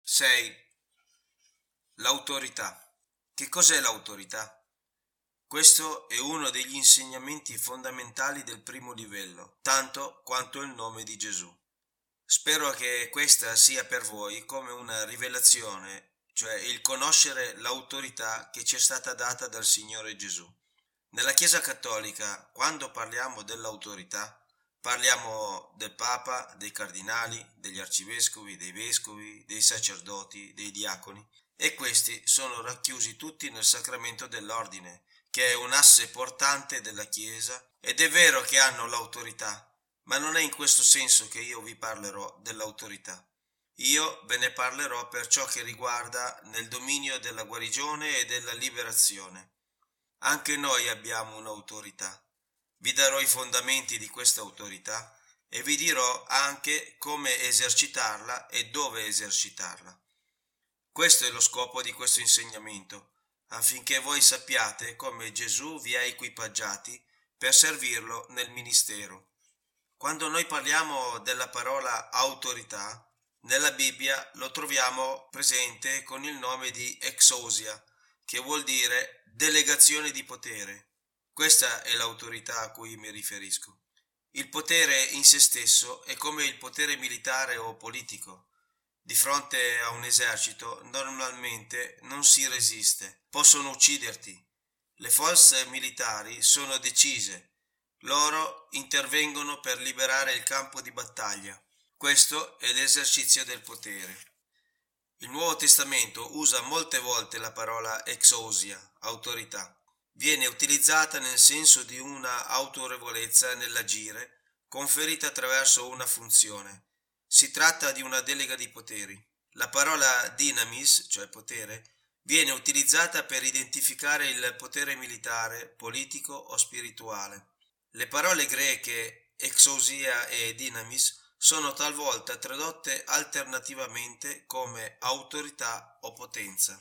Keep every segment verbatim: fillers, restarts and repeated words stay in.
sei. L'autorità. Che cos'è l'autorità? Questo è uno degli insegnamenti fondamentali del primo livello, tanto quanto il nome di Gesù. Spero che questa sia per voi come una rivelazione, cioè il conoscere l'autorità che ci è stata data dal Signore Gesù. Nella Chiesa Cattolica, quando parliamo dell'autorità, parliamo del Papa, dei cardinali, degli arcivescovi, dei vescovi, dei sacerdoti, dei diaconi, e questi sono racchiusi tutti nel sacramento dell'ordine, che è un asse portante della Chiesa, ed è vero che hanno l'autorità, ma non è in questo senso che io vi parlerò dell'autorità. Io ve ne parlerò per ciò che riguarda nel dominio della guarigione e della liberazione. Anche noi abbiamo un'autorità. Vi darò i fondamenti di questa autorità e vi dirò anche come esercitarla e dove esercitarla. Questo è lo scopo di questo insegnamento, affinché voi sappiate come Gesù vi ha equipaggiati per servirlo nel ministero. Quando noi parliamo della parola autorità, nella Bibbia lo troviamo presente con il nome di exousia, che vuol dire delegazione di potere. Questa è l'autorità a cui mi riferisco. Il potere in se stesso è come il potere militare o politico. Di fronte a un esercito normalmente non si resiste, possono ucciderti. Le forze militari sono decise. Loro intervengono per liberare il campo di battaglia. Questo è l'esercizio del potere. Il Nuovo Testamento usa molte volte la parola exousia, autorità. Viene utilizzata nel senso di una autorevolezza nell'agire conferita attraverso una funzione. Si tratta di una delega di poteri. La parola dynamis, cioè potere, viene utilizzata per identificare il potere militare, politico o spirituale. Le parole greche exousia e dynamis sono talvolta tradotte alternativamente come autorità o potenza.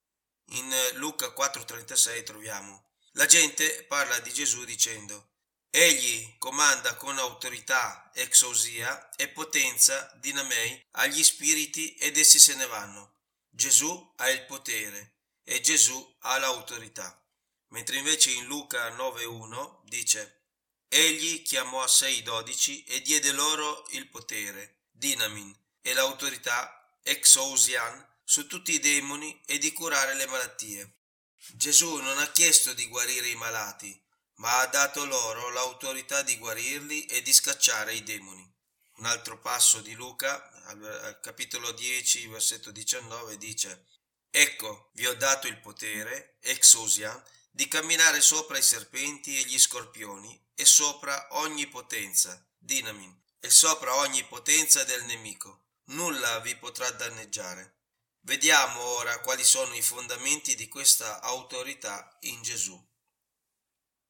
In Luca quattro trentasei troviamo: la gente parla di Gesù dicendo: egli comanda con autorità, exousia e potenza dinamei agli spiriti ed essi se ne vanno. Gesù ha il potere e Gesù ha l'autorità. Mentre invece in Luca nove uno dice: egli chiamò a sé i dodici e diede loro il potere, dinamin, e l'autorità, exousian, su tutti i demoni e di curare le malattie. Gesù non ha chiesto di guarire i malati, ma ha dato loro l'autorità di guarirli e di scacciare i demoni. Un altro passo di Luca, al capitolo dieci, versetto diciannove, dice: ecco, vi ho dato il potere, exousian, di camminare sopra i serpenti e gli scorpioni e sopra ogni potenza, dinamin, e sopra ogni potenza del nemico. Nulla vi potrà danneggiare. Vediamo ora quali sono i fondamenti di questa autorità in Gesù.